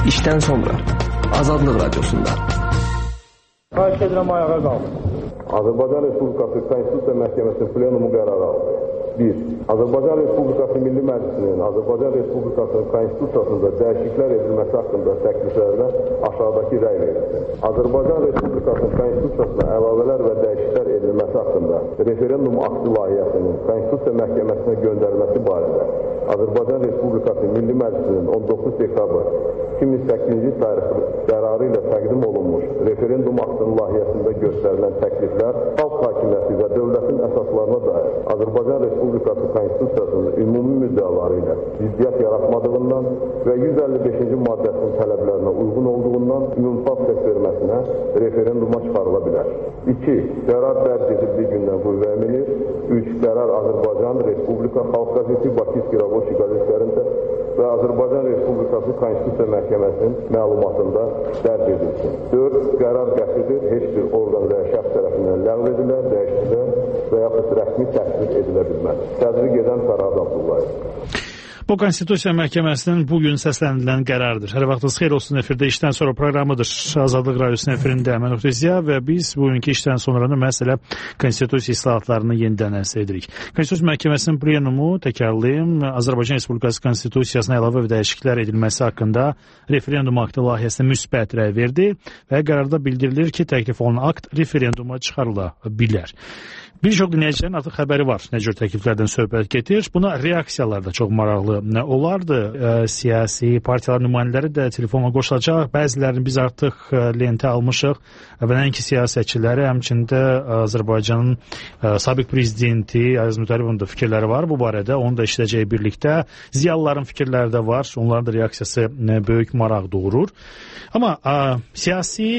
İşten sonra Azadlıq Radyosunda. Xahiş edirəm, ayağa qalın. Azərbaycan Respublikası Konstitusiya Məhkəməsinin plenumu qərarı aldı. 1. Azərbaycan Respublikası Milli Məclisinin Azərbaycan Respublikasının Konstitusiyasında dəyişikliklər edilməsi haqqında təkliflərinə aşağıdakı rəy verilsin. Azərbaycan Respublikasının Konstitusiyasına əlavələr və dəyişikliklər edilməsi haqqında referendum aktı layihəsinin Konstitusiya Məhkəməsinə göndərilməsi barədə Azərbaycan Respublikası Milli Məclisinin 19 dekabr 2008-ci tarixli qərarı ilə təqdim olunmuş referendum aktının layihəsində göstərilən təkliflər xalq hakimiyyəti və dövlətin əsaslarına dair Azərbaycan Respublikası Konstitusiyasının ümumi müddəaları ilə ziddiyyət yaratmadığından və 155-ci maddəsinin tələblərinə uyğun olduğundan ümumxalq səsverməsinə referenduma çıxarıla bilər. 2. Qərar dərc edildiyi gündən qüvvəyə minir. 3. Qərar Azərbaycan Respublika Xalq Qəzeti, Bakı İskiraboşi qəzetlərində və Azərbaycan Respublikası Konstitusiya Məhkəməsinin məlumatında dərc edilsin. 4. Qərar qətidir, heç bir orqan və şəxs tərəfindən ləğv edilə, dəyişdilə və yaxud rəsmi təsdiq edilə bilməz. Təsdiq edən Fərhad Abdullayev. Bu Konstitusiya Məhkəməsinin bugün səsləndirilən qərarıdır. Hər vaxtınız xeyir olsun, efirdə işdən sonra proqramıdır. Azadlıq Radiosunun efirində Əmən Oxtuzya və biz bugünkü işdən sonra məsələ Konstitusiya islahatlarını yenidən əldə edirik. Konstitusiya Məhkəməsinin plenumu, təkrarlayım, Azərbaycan Respublikası Konstitusiyasına əlavə və dəyişikliklər edilməsi haqqında referendum aktı layihəsinə müsbət rəy verdi və qərarda bildirilir ki, təklif olunan akt referenduma çıxarıla bilər. Bir çox dinləyicilərin artıq xəbəri var, nə cür təkliflərdən söhbət gedir. Buna reaksiyalar da çox maraqlı olardı. Siyasi partiyalar nümayəndələri də telefonla qoşulacaq. Bəzilərini biz artıq lentə almışıq və nəinki siyasətçiləri, həmçində Azərbaycanın sabiq prezidenti Aziz Mütəllibovun da fikirləri var bu barədə. Onu da işləyəcək birlikdə. Ziyalıların fikirləri də var. Onların da reaksiyası böyük maraq doğurur. Amma siyasi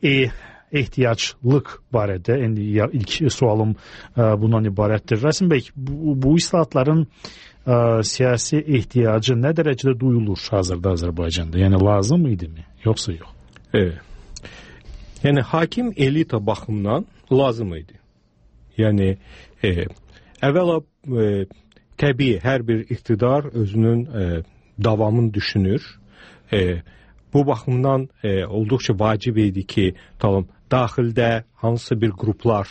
ehtiyaclıq barədə ilk sualım bundan ibarətdir. Rəsim bəy, bu islahatların siyasi ehtiyacı nə dərəcədə duyulur hazırda Azərbaycanda? Yəni lazım idimi, yoxsa yox? Evet. Yəni hakim elita baxımından lazım idi. Yəni əvvəla təbii hər bir iqtidar özünün davamını düşünür. Bu baxımdan olduqca vacib idi ki, daxildə hansısa bir qruplar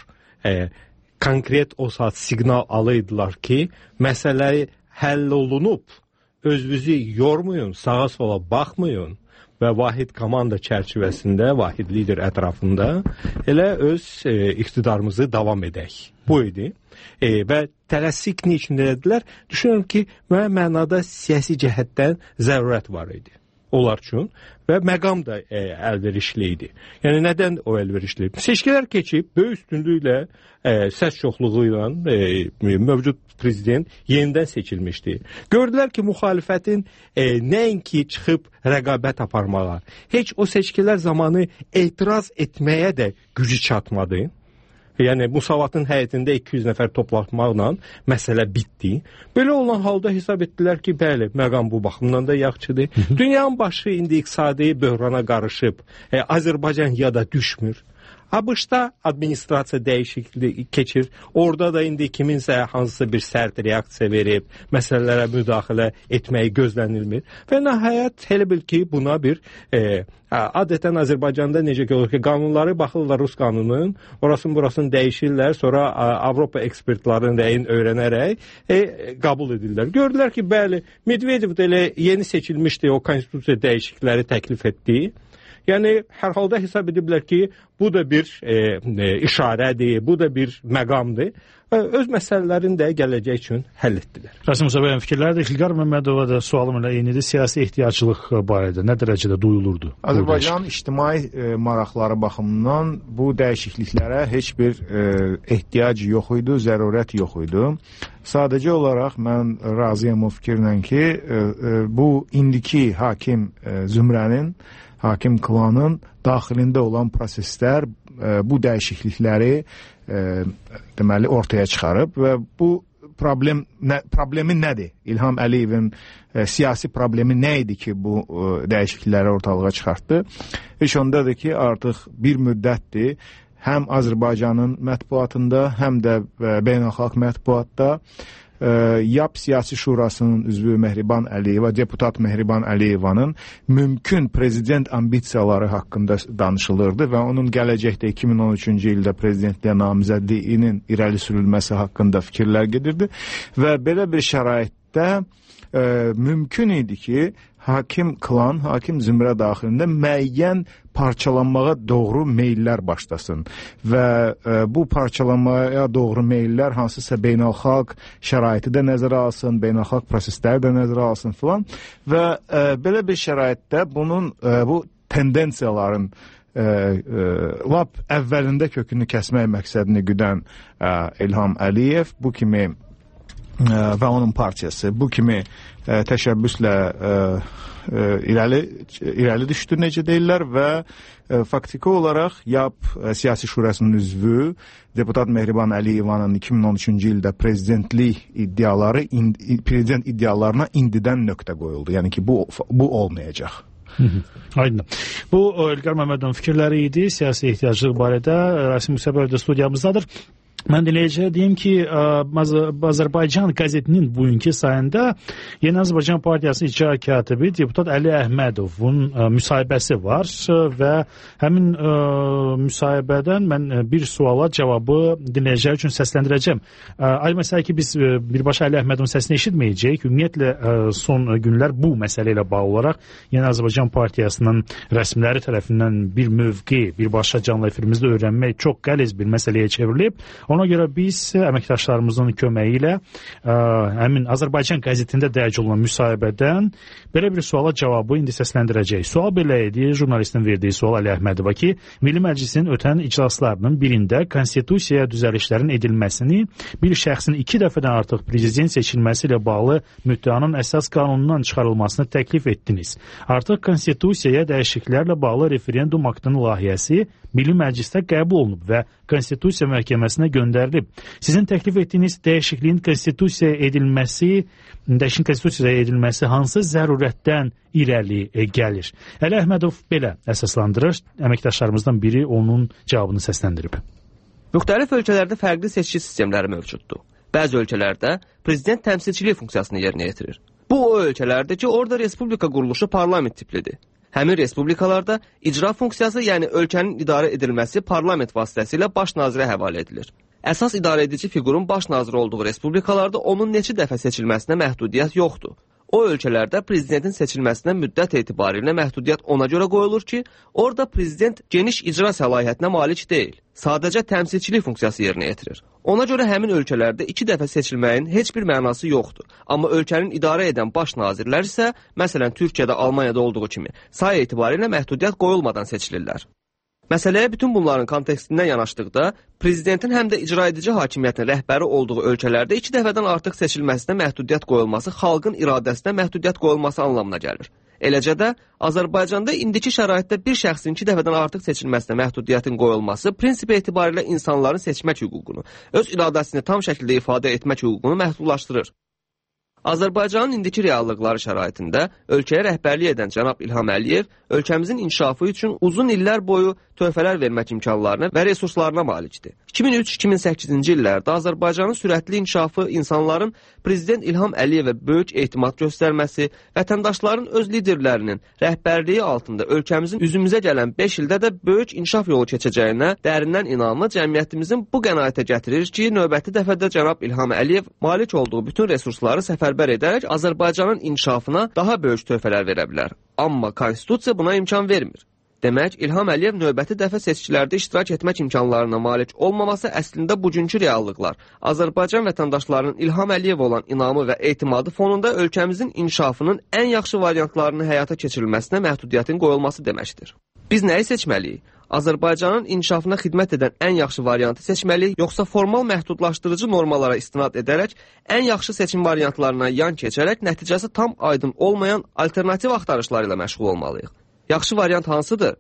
konkret o saat siqnal alaydılar ki, məsələ həll olunub, özünüzü yormayın, sağa sola baxmayın və vahid komanda çərçivəsində, vahid lider ətrafında elə öz iqtidarımızı davam edək. Bu idi. Və tələsik niçin dedilər? Düşünürüm ki, müəyyən mənada siyasi cəhətdən zərurət var idi onlar üçün və məqam da əlverişli idi. Yəni, nədən o əlverişli? Seçkilər keçib, böyük üstünlüklə, səs çoxluğu ilə mövcud prezident yenidən seçilmişdi. Gördülər ki, müxalifətin nəinki çıxıb rəqabət aparmağa, heç o seçkilər zamanı etiraz etməyə də gücü çatmadı. Yəni, Musavatın həyətində 200 nəfər toplatmaqla məsələ bitdi. Belə olan halda hesab etdilər ki, bəli, məqam bu baxımdan da yaxşıdır. Dünyanın başı indi iqtisadi böhrana qarışıb. Azərbaycan ya da düşmür. ABŞ-da administrasiya dəyişikliyi keçir. Orada da indi kiminsə hansısa bir sərt reaksiya verib, məsələlərə müdaxilə etməyi gözlənilmir. Və nəhayət elə bil ki, buna bir adətən Azərbaycanda necə ki olur ki, qanunları baxırlar Rus qanunun, burasını dəyişirlər, sonra Avropa ekspertlərinin rəyini öyrənərək qəbul edirlər. Gördülər ki, bəli, Medvedev də elə yeni seçilmişdi, o konstitusiya dəyişiklikləri təklif etdi. Yəni, hər halda hesab ediblər ki, bu da bir işarədir, bu da bir məqamdır. Öz məsələlərini də gələcək üçün həll etdilər. Rasim Musa bəyin fikirləri də İlqar Məmmədova da sualım ilə eynidir. Siyasi ehtiyaclıq barədə nə dərəcədə duyulurdu? Azərbaycanın ictimai maraqları baxımından bu dəyişikliklərə heç bir ehtiyac yox idi, zərurət yox idi. Sadəcə olaraq mən razıyam o fikirlə ki, bu indiki hakim zümrənin, hakim klanın daxilində olan proseslər bu dəyişiklikləri deməli ortaya çıxarıb və bu problemi nədir? İlham Əliyevin siyasi problemi nə idi ki, bu dəyişiklikləri ortalığa çıxartdı? Heç ondadır ki, artıq bir müddətdir həm Azərbaycanın mətbuatında, həm də beynəlxalq mətbuatda YAP Siyasi Şurasının üzvü Mehriban Əliyeva, deputat Mehriban Əliyevanın mümkün prezident ambisiyaları haqqında danışılırdı və onun gələcəkdə 2013-cü ildə prezidentliyə namizədliyinin irəli sürülməsi haqqında fikirlər gedirdi və belə bir şəraitdə mümkün idi ki, hakim klan, hakim zümrə daxilində müəyyən parçalanmağa doğru meyllər başlasın və bu parçalanmaya doğru meyllər hansısa beynəlxalq şəraiti də nəzərə alsın, beynəlxalq prosesləri də nəzərə alsın filan və belə bir şəraitdə bunun bu tendensiyaların lap əvvəlində kökünü kəsmək məqsədini güdən İlham Əliyev bu kimi və onun partiyası bu kimi təşəbbüslə irəli düşdü, necə deyirlər və faktiki olaraq YAP Siyasi Şurasının üzvü deputat Mehriban Əliyevanın 2013-cü ildə prezident iddialarına indidən nöqtə qoyuldu. Yəni ki, bu olmayacaq. Aydın. Bu İlqar Məmmədovun fikirləri idi siyasi ehtiyaclıq barədə. Rasim Musabov da studiyamızdadır. Mən dinləyiciyə deyim ki, Azərbaycan qəzetinin bugünkü sayında Yeni Azərbaycan Partiyası icra katibi deputat Əli Əhmədovun müsahibəsi var və həmin müsahibədən mən bir suala cavabı dinləyicilər üçün səsləndirəcəm. Ay məsələ ki, biz birbaşa Əli Əhmədovun səsini eşitməyəcəyik. Ümumiyyətlə, son günlər bu məsələ ilə bağlı olaraq Yeni Azərbaycan Partiyasının rəsmiləri tərəfindən bir mövqe, birbaşa canlı efirimizdə öyrənmək çox qəliz bir məsələyə çevrilib. Ona görə biz əməkdaşlarımızın köməyi ilə həmin Azərbaycan qəzetində dərc olunan müsahibədən belə bir suala cavabı indi səsləndirəcək. Sual belə idi, jurnalistin verdiyi sual Əli Əhmədova ki, Milli Məclisin ötən iclaslarının birində konstitusiyaya düzəlişlərin edilməsini bir şəxsin 2 dəfədən artıq prezident seçilməsi ilə bağlı müddianın əsas qanunundan çıxarılmasını təklif etdiniz. Artıq konstitusiyaya dəyişikliklərlə bağlı referendum aktının layihəsi Milli Məclisdə qəbul olunub və Konstitusiya Məhkəməsinə göndərilib. Sizin təklif etdiyiniz dəyişikliyin konstitusiyaya edilməsi hansı zərurətdən irəli gəlir? Əli Əhmədov belə əsaslandırır. Əməkdaşlarımızdan biri onun cavabını səsləndirib. Müxtəlif ölkələrdə fərqli seçki sistemləri mövcuddur. Bəzi ölkələrdə prezident təmsilçiliyi funksiyasını yerinə yetirir. Bu o ölkələrdir ki, orada respublika quruluşu parlament tiplidir. Həmin respublikalarda icra funksiyası, yəni ölkənin idarə edilməsi parlament vasitəsilə baş nazirə həvalə edilir. Əsas idarə edici figurun baş nazir olduğu respublikalarda onun neçə dəfə seçilməsinə məhdudiyyət yoxdur. O ölkələrdə prezidentin seçilməsinə müddət etibarilə məhdudiyyət ona görə qoyulur ki, orada prezident geniş icra səlahiyyətinə malik deyil, sadəcə təmsilçilik funksiyası yerinə yetirir. Ona görə həmin ölkələrdə 2 dəfə seçilməyin heç bir mənası yoxdur. Amma ölkənin idarə edən baş nazirlər isə, məsələn Türkiyədə, Almaniyada olduğu kimi, sayı etibarilə məhdudiyyət qoyulmadan seçilirlər. Məsələyə bütün bunların kontekstindən yanaşdıqda, prezidentin həm də icra edici hakimiyyətin rəhbəri olduğu ölkələrdə 2 dəfədən artıq seçilməsinə məhdudiyyət qoyulması xalqın iradəsinə məhdudiyyət qoyulması anlamına gəlir. Eləcə də Azərbaycanda indiki şəraitdə bir şəxsin 2 dəfədən artıq seçilməsinə məhdudiyyətin qoyulması prinsip etibarilə insanların seçmək hüququnu, öz iradəsini tam şəkildə ifadə etmək hüququnu məhdudlaşdırır. Azərbaycanın indiki reallıqları şəraitində ölkəyə rəhbərlik edən cənab İlham Əliyev ölkəmizin inkişafı üçün uzun illər boyu töhfələr vermək imkanlarına və resurslarına malikdir. 2003-2008-ci illərdə Azərbaycanın sürətli inkişafı insanların prezident İlham Əliyevə böyük etimad göstərməsi, vətəndaşların öz liderlərinin rəhbərliyi altında ölkəmizin üzümüzə gələn 5 ildə də böyük inkişaf yolu keçəcəyinə dərindən inamlı cəmiyyətimizin bu qənaətə gətirir ki, növbəti dəfədə cənab İlham Əliyev malik olduğu bütün resursları səfərbər edərək Azərbaycanın inkişafına daha böyük töhfələr verə bilər. Amma konstitusiya buna imkan vermir. Demək, İlham Əliyev növbəti dəfə seçkilərdə iştirak etmək imkanlarına malik olmaması əslində bugünkü reallıqlar, Azərbaycan vətəndaşlarının İlham Əliyev olan inamı və etimadı fonunda ölkəmizin inkişafının ən yaxşı variantlarını həyata keçirilməsinə məhdudiyyətin qoyulması deməkdir. Biz nəyi seçməliyik? Azərbaycanın inkişafına xidmət edən ən yaxşı variantı seçməliyik, yoxsa formal məhdudlaşdırıcı normalara istinad edərək, ən yaxşı seçim variantlarına yan keçərək, nəticəsi tam aydın olmayan alternativ axtarışlar ilə məşğul olmalıyıq. Yaxşı variant hansıdır?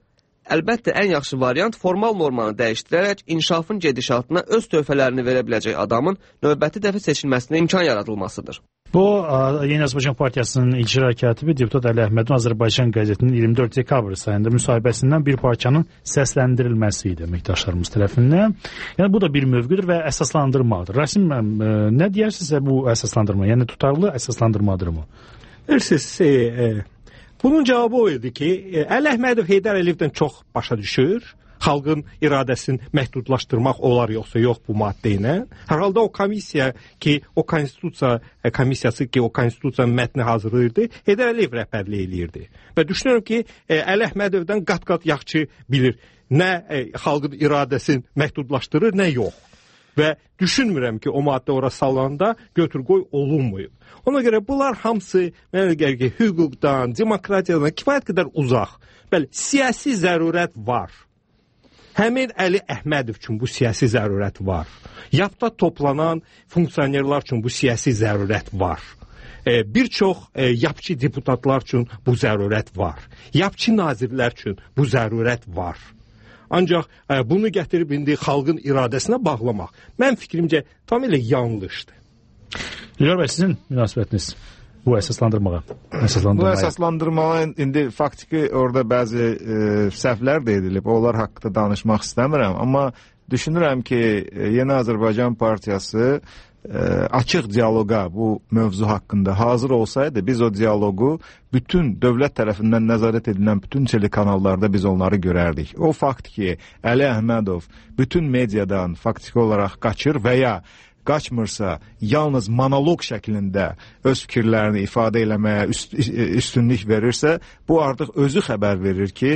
əlbəttə ən yaxşı variant formal normanı dəyişdirərək inkişafın gedişatına öz töhfələrini verə biləcək adamın növbəti dəfə seçilməsinə imkan yaradılmasıdır. Bu, Yeni Azərbaycan Partiyasının icra katibi deputat Əli Əhmədin Azərbaycan qəzetinin 24 dekabr sayında müsahibəsindən bir parçanın səsləndirilməsi idi əməkdaşlarımız tərəfindən. Yəni bu da bir mövqüdür və əsaslandırmadır. Rasim, nə deyərsinizsə bu əsaslandırma? Yəni tutarlı əsaslandırmadırmı? Bilirsiniz, bunun cavabı o idi ki, Əli Əhmədov Heydər Əliyevdən çox başa düşür. Xalqın iradəsini məhdudlaşdırmaq olar yoxsa yox bu maddə ilə. Hər halda o komissiya ki, o konstitusiya komissiyası ki, o konstitusiyanın mətni hazırlayırdı, Heydər Əliyev rəhbərlik eləyirdi. Və düşünürəm ki, Əli Əhmədovdan qat-qat yaxşı bilir nə xalqın iradəsini məhdudlaşdırır, nə yox. Və düşünmürəm ki, o maddə ora salanda götür-qoy olunmayıb. Ona görə bunlar hamısı mənə gəlir ki, hüquqdan, demokratiyadan kifayət qədər uzaq. Bəli, siyasi zərurət var. Həmin Əli Əhmədov üçün bu siyasi zərurət var. Yapda toplanan funksionerlər üçün bu siyasi zərurət var. Bir çox yapçı deputatlar üçün bu zərurət var. Yapçı nazirlər üçün bu zərurət var. Ancaq bunu gətirib indi xalqın iradəsinə bağlamaq, mən fikrimcə tamamilə yanlışdır. İlqar bəy, sizin münasibətiniz bu əsaslandırmağa? Bu əsaslandırmağa indi faktiki orada bəzi səhvlər də edilib. Onlar haqqında danışmaq istəmirəm. Amma düşünürəm ki, Yeni Azərbaycan Partiyası açıq diyaloqa bu mövzu haqqında hazır olsaydı, biz o diyaloqu bütün dövlət tərəfindən nəzarət edilən bütün telekanallarda biz onları görərdik. O fakt ki, Əli Əhmədov bütün mediadan faktiki olaraq qaçır və ya qaçmırsa, yalnız monoloq şəklində öz fikirlərini ifadə eləməyə üstünlük verirsə, bu artıq özü xəbər verir ki,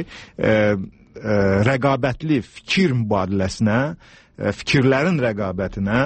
rəqabətli fikir mübadiləsinə, fikirlərin rəqabətinə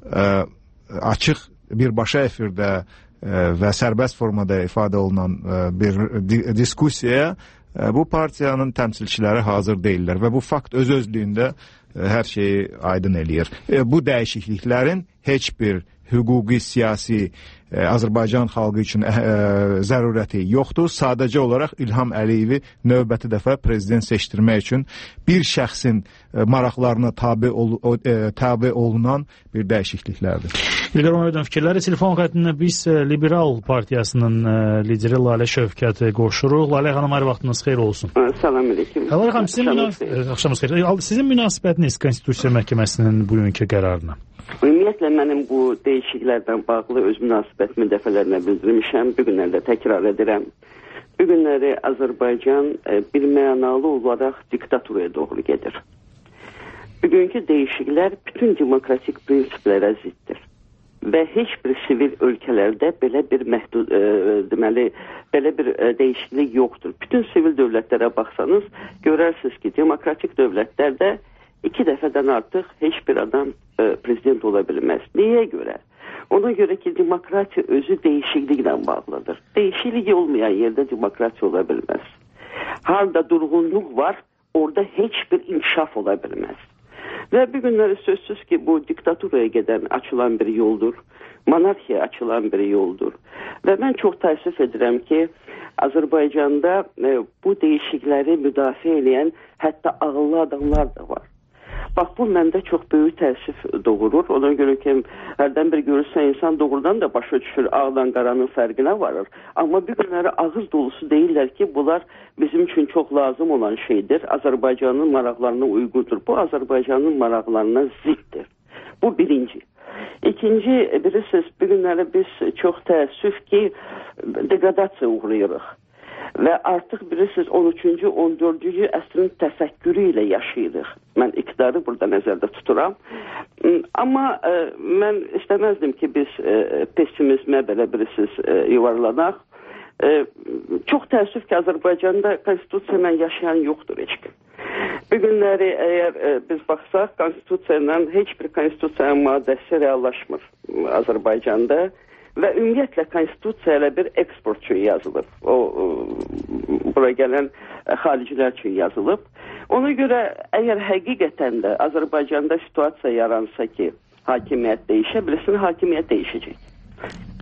açıq birbaşa efirdə və sərbəst formada ifadə olunan bir diskusiyaya bu partiyanın təmsilçiləri hazır deyirlər və bu fakt öz-özlüyündə hər şeyi aydın eləyir. Bu dəyişikliklərin heç bir hüquqi, siyasi Azərbaycan xalqı üçün zərurəti yoxdur. Sadəcə olaraq İlham Əliyevi növbəti dəfə prezident seçdirmək üçün bir şəxsin maraqlarına tabe olunan bir dəyişikliklərdir. İlqar Məmmədovun fikirləri telefon xəttində biz Liberal Partiyasının lideri Lalə Şövkət qoşuruq. Lalə xanım, hər vaxtınız xeyir olsun. Salam aleyküm. Lalə xanım, sizin münasibətiniz Konstitusiya Məhkəməsinin bugünkü qərarına? Ümumiyyətlə, mənim bu dəyişikliklərdən bağlı öz münasibətimi dəfələrlə bildirmişəm. Bu günlərdə təkrar edirəm. Bu günləri Azərbaycan bir mənalı olaraq diktaturaya doğru gedir. Bugünkü dəyişikliklər bütün demokratik prinsiplərə ziddir. Və heç bir sivil ölkələrdə belə bir belə bir dəyişiklik yoxdur. Bütün sivil dövlətlərə baxsanız, görərsiniz ki, demokratik dövlətlərdə 2 dəfədən artıq heç bir adam prezident ola bilməz. Niyə görə? Ona görə ki, demokratiya özü dəyişikliklə bağlıdır. Dəyişiklik olmayan yerdə demokratiya ola bilməz. Harda durğunluq var, orada heç bir inkişaf ola bilməz. Və bir günləri sözsüz ki, bu diktaturaya gedən açılan bir yoldur. Monarxiya açılan bir yoldur. Və mən çox təəssüf edirəm ki, Azərbaycanda bu dəyişiklikləri müdafiə edən hətta ağıllı adamlar da var. Bax, bu məndə çox böyük təəssüf doğurur. Ona görə ki, hərdən bir görürsən, insan doğrudan da başa düşür, ağla qaranın fərqinə varır. Amma bir günləri ağız dolusu deyirlər ki, bunlar bizim üçün çox lazım olan şeydir. Azərbaycanın maraqlarına uyğundur. Bu, Azərbaycanın maraqlarına ziddir. Bu birinci. İkinci, bilirsiniz, bir günləri biz çox təəssüf ki, deqradasiya uğrayırıq. Və artıq bilirsiniz 13-cü, 14-cü əsrin təfəkkürü ilə yaşayırıq. Mən iqtidarı burada nəzərdə tuturam. Amma mən istəməzdim ki, biz pessimizmə belə bilirsiniz yuvarlanaq. Çox təəssüf ki, Azərbaycanda konstitusiya ilə yaşayan yoxdur heç kim. Bir günləri əgər biz baxsaq, konstitusiya ilə heç bir konstitusiyanın maddəsi reallaşmır Azərbaycanda. Və ümumiyyətlə konstitusiya ilə bir eksport üçün yazılıb. O, bura gələn xaricilər üçün yazılıb. Ona görə əgər həqiqətən də Azərbaycanda situasiya yaransa ki, hakimiyyət dəyişə bilirsin, hakimiyyət dəyişəcək.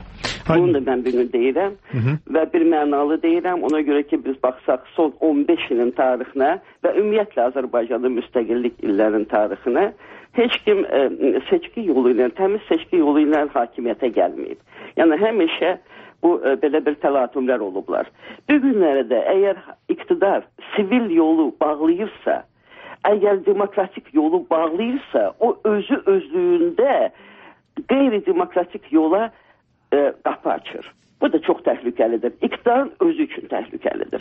Bunu da mən bugün deyirəm və bir mənalı deyirəm. Ona görə ki, biz baxsaq son 15 ilin tarixinə və ümumiyyətlə Azərbaycanın müstəqillik illərinin tarixinə heç kim seçki yolu ilə, təmiz seçki yolu ilə hakimiyyətə gəlməyib. Yəni həmişə bu belə bir təlatümlər olublar. Bu günlərdə əgər iqtidar sivil yolu bağlayırsa, əgər demokratik yolu bağlayırsa, o özü özlüyündə qeyri-demokratik yola qapı açır. Bu da çox təhlükəlidir. İqtidarın özü üçün təhlükəlidir.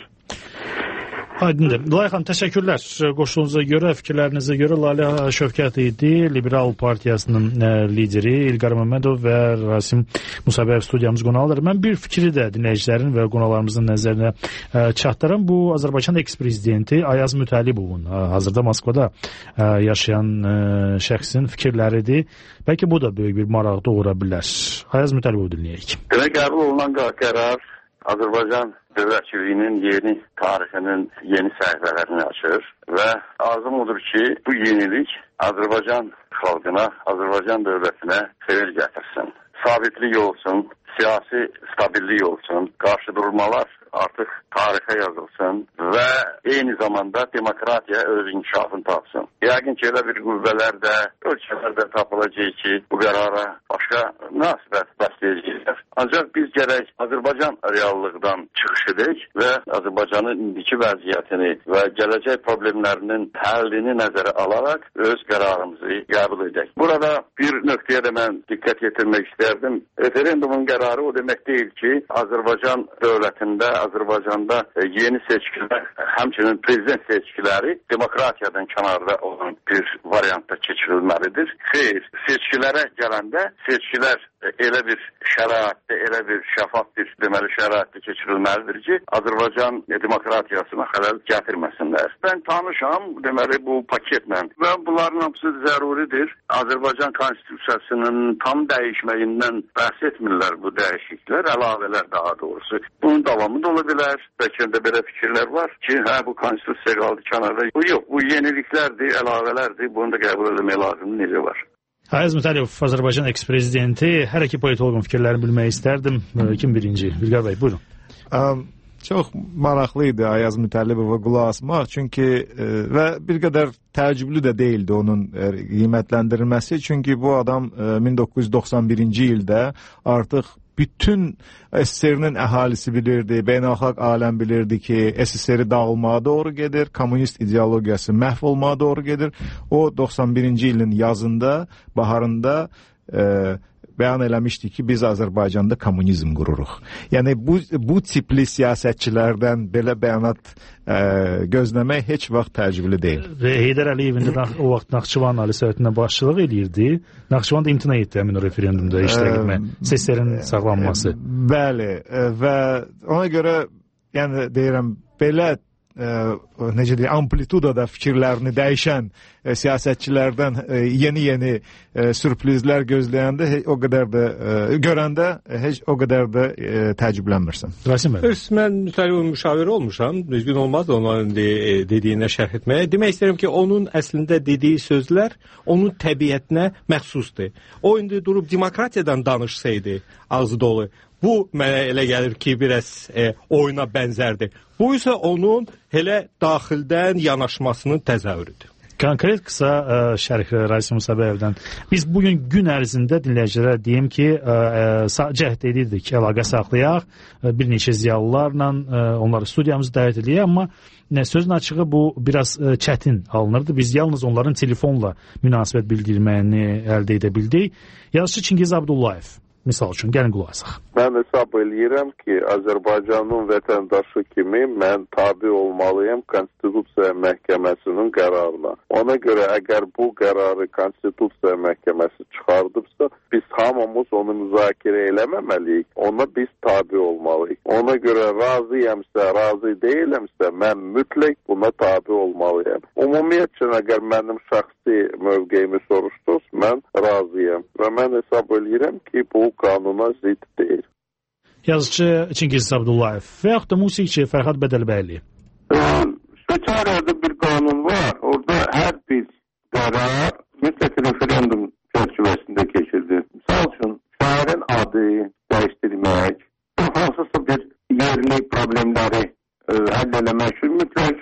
Aydındır. Lale xanım, təşəkkürlər qoşulunuza görə, fikirlərinizə görə. Lale Şövkət idi, Liberal Partiyasının lideri İlqar Məmmədov və Rasim Musabəyev studiyamız qonaqları. Mən bir fikri də dinləyicilərin və qonaqlarımızın nəzərinə çatdıram. Bu Azərbaycan eks-prezidenti Ayaz Mütəllibovun hazırda Moskvada yaşayan şəxsin fikirləridir. Bəlkə bu da böyük bir maraq doğura bilər. Ayaz Mütəllibov dinləyək. Demək, qəbul olunan qərar Azərbaycan dövlətçiliyinin yeni tarixinin yeni səhifələrini açır və arzum odur ki, bu yenilik Azərbaycan xalqına, Azərbaycan dövlətinə xeyir gətirsin. Sabitlik olsun, siyasi stabillik olsun, qarşıdurmalar artıq tarixə yazılsın və eyni zamanda demokratiya öz inkişafını tapsın. Yəqin ki, elə bir qüvvələr də, ölkələr də tapılacaq ki, bu qərara başqa münasibət bəsləyəcəklər. Ancaq biz gərək Azərbaycan reallıqdan çıxış edək və Azərbaycanın indiki vəziyyətini və gələcək problemlərinin həllini nəzərə alaraq öz qərarımızı qəbul edək. Burada bir nöqtəyə də mən diqqət yetirmək istərdim. Referendumun qərarı o demək deyil ki, Azərbaycan dövlətində, Azərbaycanda yeni seçkilər, həmçinin prezident seçkiləri demokratiyadan kənarda olan bir variantda keçirilməlidir. Xeyr, seçkilərə gələndə seçkilər elə bir şəraitdə, elə bir şəffaf bir deməli şəraitdə keçirilməlidir ki, Azərbaycan demokratiyasına xələl gətirməsinlər. Mən tanışam deməli bu paketlə və bunların hamısı zəruridir. Azərbaycan konstitusiyasının tam dəyişməyindən bəhs etmirlər bu dəyişikliklər, əlavələr daha doğrusu. Bunun davamı da ola bilər. Bəlkə də belə fikirlər var ki, bu konstitusiya qaldı kənarda. Bu yox, bu yeniliklərdir, əlavələrdir. Bunu da qəbul etmək lazımdır, necə var. Ayaz Mütəllibov, Azərbaycan eks-prezidenti. Hər iki politoloqun fikirlərini bilmək istərdim. Kim birinci? İlqar bəy, buyurun. Çox maraqlı idi Ayaz Mütəllibova qulaq asmaq, çünki və bir qədər təəccüblü də deyildi onun qiymətləndirilməsi, çünki bu adam 1991-ci ildə artıq bütün SSR-nin əhalisi bilirdi, beynəlxalq aləm bilirdi ki, SSR-i dağılmağa doğru gedir, kommunist ideologiyası məhv olmağa doğru gedir. O 91-ci ilin yazında, baharında bəyan eləmişdi ki, biz Azərbaycanda kommunizm qururuq. Yəni bu tipli siyasətçilərdən belə bəyanat gözləmək heç vaxt təəccüblü deyil. Və Heydər Əliyevin də o vaxt Naxçıvan Ali Sovetinə başçılıq edirdi. Naxçıvan da imtina etdi həmin o referendumda iştirak etmə, SSR-in saxlanması. Bəli, və ona görə yəni deyirəm belə necə deyək, amplitudada fikirlərini dəyişən siyasətçilərdən yeni sürprizlər gözləyəndə o qədər də görəndə heç o qədər də təəccüblənmirsən. Rasim bəy. Mən Mütəllibovun müşaviri olmuşam. Düzgün olmaz da onun dediyinə şərh etməyə. Demək istəyirəm ki, onun əslində dediyi sözlər onun təbiətinə məxsusdur. O indi durub demokratiyadan danışsaydı, ağzı dolu, bu mənə elə gəlir ki, biraz oyuna bənzərdir. Bu isə onun elə daxildən yanaşmasının təzahürüdür. Konkret qısa şərh Rasim Musabəyevdən. Biz bugün gün ərzində dinləyicilərə deyim ki, cəhd edirdik, əlaqə saxlayaq, bir neçə ziyalılarla onları studiyamızı dəvət edək, amma sözün açığı bu biraz çətin alınırdı. Biz yalnız onların telefonla münasibət bildirməyini əldə edə bildik. Yazıcı Çingiz Abdullayev. Misal üçün, gəlin qulaq asaq. Mən hesab eləyirəm ki, Azərbaycanın vətəndaşı kimi mən tabi olmalıyım Konstitusiya Məhkəməsinin qərarına. Ona görə əgər bu qərarı Konstitusiya Məhkəməsi çıxardıbsa, biz hamımız onu müzakirə eləməməliyik. Ona biz tabi olmalıyıq. Ona görə razıyamsa, razı deyiləmsə, mən mütləq buna tabi olmalıyım. Ümumiyyətcə, əgər mənim şəxsi mövqeyimi soruşdunuz, mən razıyam. Və mən hesab eləyirəm ki, bu qanuna zidd deyil. Yazıcı Çingiz Abdullayev və yaxud da musiqiçi Fərhad Bədəlbəyli. Şveçariyada bir qanun var. Orada hər bir qərar mütləq referendum çərçivəsində keçirdi. Misal üçün, şəhərin adı dəyişdirmək, eləmək üçün mütləq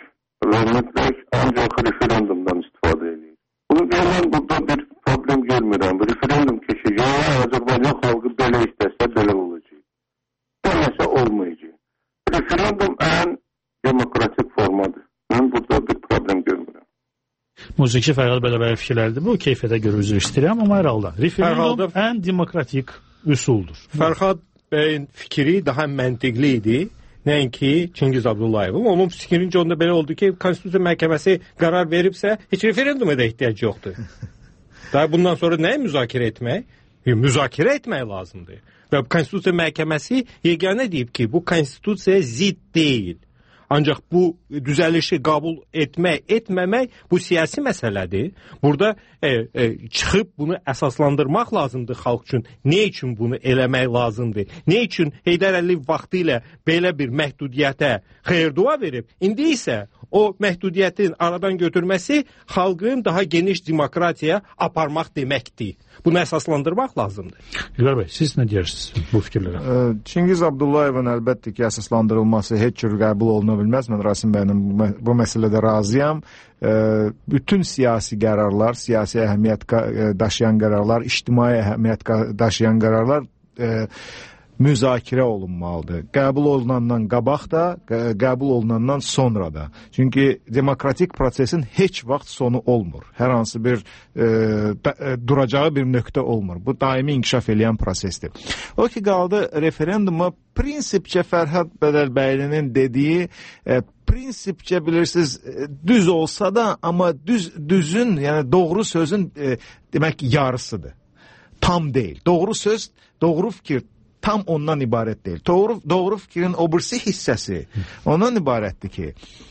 ancaq referendumdan istifadə edir. Bunu mən burada bir problem görmürəm. Referendum keçəcək, Azərbaycan xalqı belə istəsə belə olacaq. Deməsə olmayacaq. Referendum ən demokratik formadır. Mən burada bir problem görmürəm. Musiqi Fərhad Bəlabəyli fikirləridir. Bu keyfiyyətə görə üzr istəyirəm, amma hər halda referendum ən demokratik üsuldur. Fərhad bəyin fikri daha məntiqli idi, nəinki Çingiz Abdullayevin. Onun fikrincə onda belə oldu ki, Konstitusiya Məhkəməsi qərar veribsə, heç referenduma da ehtiyac yoxdur. Daha bundan sonra nəyi müzakirə etmək? Müzakirə etmək lazımdır. Və Konstitusiya Məhkəməsi yeganə deyib ki, bu Konstitusiyaya zidd deyil. Ancaq bu düzəlişi qəbul etməmək bu siyasi məsələdir. Burada çıxıb bunu əsaslandırmaq lazımdır xalq üçün. Nə üçün bunu eləmək lazımdır? Nə üçün Heydər Əliyev vaxtı ilə belə bir məhdudiyyətə xeyir-dua verib? İndi isə o məhdudiyyətin aradan götürməsi xalqın daha geniş demokratiyaya aparmaq deməkdir. Bunu əsaslandırmaq lazımdır. İlqar bəy, siz nə deyirsiniz bu fikirlərə? Çingiz Abdullayevin əlbəttə ki, əsaslandırılması heç cür qəbul oluna bilməz. Mən Rasim bəylə bu məsələdə razıyam. Bütün siyasi qərarlar, siyasi əhəmiyyət daşıyan qərarlar, ictimai əhəmiyyət daşıyan qərarlar müzakirə olunmalıdır. Qəbul olunandan qabaq da, qəbul olunandan sonra da. Çünki demokratik prosesin heç vaxt sonu olmur. Hər hansı bir duracağı bir nöqtə olmur. Bu daimi inkişaf edən prosesdir. O ki qaldı referenduma prinsipcə Fərhad Bəlabəlinin dediyi prinsipcə bilirsiniz düz olsa da, amma düzün, yəni doğru sözün demək yarısıdır. Tam deyil. Doğru söz, doğru fikir tam ondan ibarət deyil. Doğru fikrin o birisi hissəsi ondan ibarətdir ki,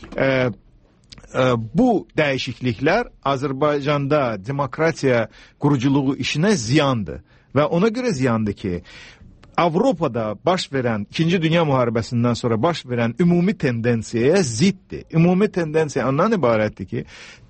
bu dəyişikliklər Azərbaycanda demokratiya quruculuğu işinə ziyandır. Və ona görə ziyandır ki, Avropada baş verən, 2-ci Dünya müharibəsindən sonra baş verən ümumi tendensiyaya ziddir. Ümumi tendensiya ondan ibarətdir ki,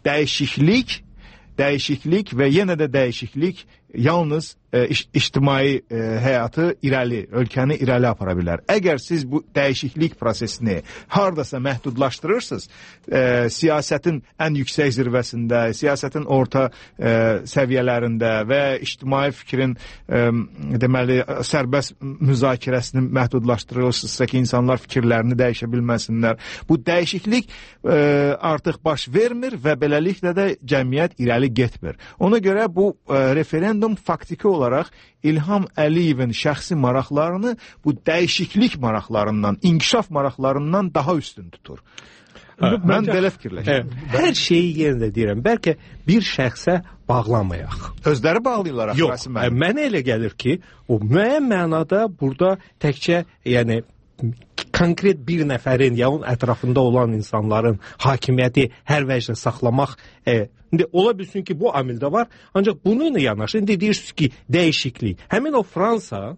dəyişiklik və yenə də dəyişiklik yalnız ictimai həyatı ölkəni irəli apara bilər. Əgər siz bu dəyişiklik prosesini hardasa məhdudlaşdırırsınız, siyasətin ən yüksək zirvəsində, siyasətin orta səviyyələrində və ictimai fikrin deməli sərbəst müzakirəsini məhdudlaşdırırsınızsa ki, insanlar fikirlərini dəyişə bilməsinlər. Bu dəyişiklik artıq baş vermir və beləliklə də cəmiyyət irəli getmir. Ona görə bu referendum faktiki olaraq İlham Əliyevin şəxsi maraqlarını bu dəyişiklik maraqlarından, inkişaf maraqlarından daha üstün tutur. Mən belə fikirləşirəm. Hər şeyi yerində deyirəm. Bəlkə bir şəxsə bağlamayaq. Özləri bağlayırlar. Yox, mənə elə gəlir ki, o müəyyən mənada burada təkcə, yəni konkret bir nəfərin ya onun ətrafında olan insanların hakimiyyəti hər vəclə saxlamaq indi ola bilsin ki, bu amildə var. Ancaq bununla yanaşı, indi deyirsiniz ki, dəyişiklik. Həmin o Fransa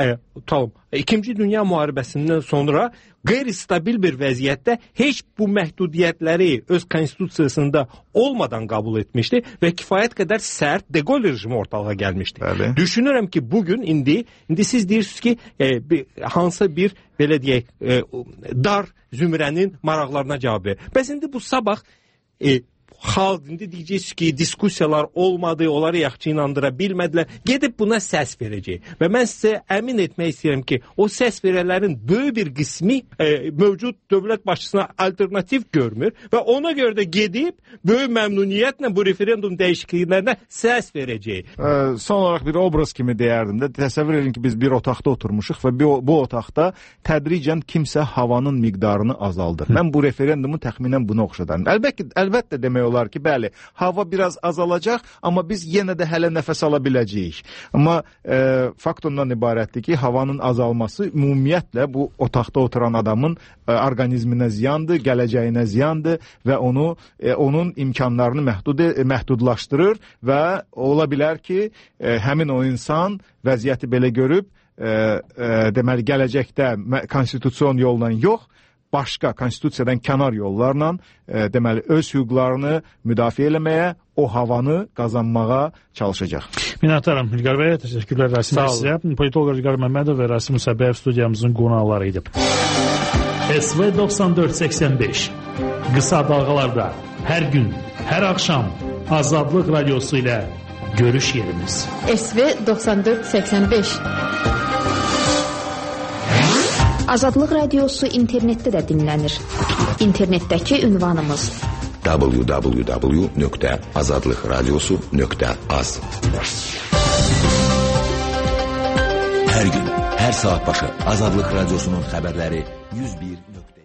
2-ci Dünya müharibəsindən sonra qeyri-stabil bir vəziyyətdə heç bu məhdudiyyətləri öz konstitusiyasında olmadan qəbul etmişdi və kifayət qədər sərt De Gaulle rejimi ortalığa gəlmişdi. Bəli. Düşünürəm ki, bugün indi siz deyirsiniz ki, hansı bir belə deyək, dar zümrənin maraqlarına cavab verir. Bəs indi bu sabah xalq indi deyəcəksiniz ki, diskusiyalar olmadı, onları yaxşı inandıra bilmədilər. Gedib buna səs verəcək. Və mən sizə əmin etmək istəyirəm ki, o səs verənlərin böyük bir qismi mövcud dövlət başçısına alternativ görmür və ona görə də gedib böyük məmnuniyyətlə bu referendum dəyişikliklərinə səs verəcək. Son olaraq bir obraz kimi deyərdim də, təsəvvür edin ki, biz bir otaqda oturmuşuq və bu otaqda tədricən kimsə havanın miqdarını azaldır. Mən bu referendumu təxminən buna oxşadarım. Əlbəttə demək olar ki, bəli, hava biraz azalacaq, amma biz yenə də hələ nəfəs ala biləcəyik. Amma fakt ondan ibarətdir ki, havanın azalması ümumiyyətlə bu otaqda oturan adamın orqanizminə ziyandır, gələcəyinə ziyandır və onun imkanlarını məhdudlaşdırır və ola bilər ki, həmin o insan vəziyyəti belə görüb, deməli, gələcəkdə konstitusiyon yolla yox, başqa konstitusiyadan kənar yollarla deməli öz hüquqlarını müdafiə eləməyə, o havanı qazanmağa çalışacaq. Minnətdaram İlqar bəy, təşəkkürlər Rasim sizə. Politolog İlqar Məmmədov və Rasim Musabbəyev studiyamızın qonaqları idi. SV 9485 qısa dalğalarda hər gün, hər axşam Azadlıq Radiosu ilə görüş yerimiz. SV 9485 Azadlıq Radiosu internetdə də dinlənir. İnternetdəki ünvanımız www.azadlıqradiosu.az. Hər gün, hər saat başı Azadlıq Radiosunun xəbərləri 101.